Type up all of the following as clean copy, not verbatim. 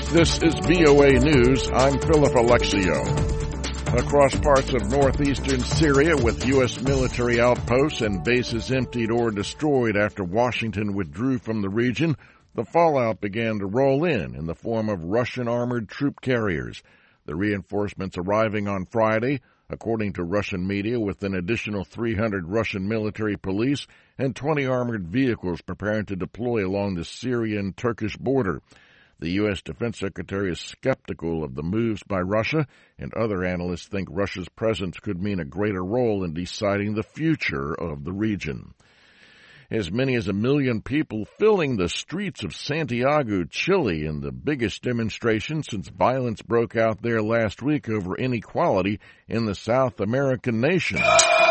This is VOA News. I'm Philip Alexio. Across parts of northeastern Syria, with U.S. military outposts and bases emptied or destroyed after Washington withdrew from the region, the fallout began to roll in the form of Russian armored troop carriers. The reinforcements arriving on Friday, according to Russian media, with an additional 300 Russian military police and 20 armored vehicles preparing to deploy along the Syrian-Turkish border. The U.S. Defense Secretary is skeptical of the moves by Russia, and other analysts think Russia's presence could mean a greater role in deciding the future of the region. As many as 1 million people filling the streets of Santiago, Chile, in the biggest demonstration since violence broke out there last week over inequality in the South American nation.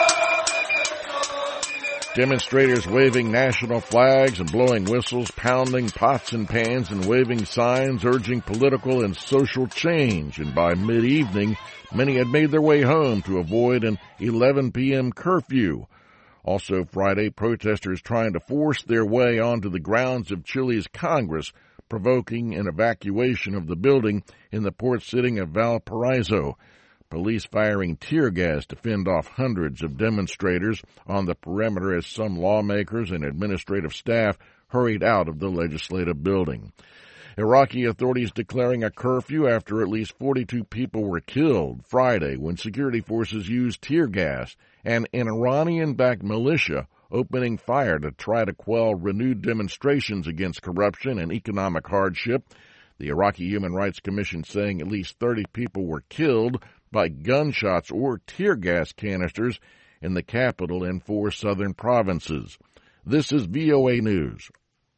Demonstrators waving national flags and blowing whistles, pounding pots and pans and waving signs urging political and social change. And by mid-evening, many had made their way home to avoid an 11 p.m. curfew. Also Friday, protesters trying to force their way onto the grounds of Chile's Congress, provoking an evacuation of the building in the port city of Valparaiso. Police firing tear gas to fend off hundreds of demonstrators on the perimeter as some lawmakers and administrative staff hurried out of the legislative building. Iraqi authorities declaring a curfew after at least 42 people were killed Friday when security forces used tear gas, and an Iranian-backed militia opening fire to try to quell renewed demonstrations against corruption and economic hardship. The Iraqi Human Rights Commission saying at least 30 people were killed by gunshots or tear gas canisters in the capital and 4 southern provinces. This is VOA News.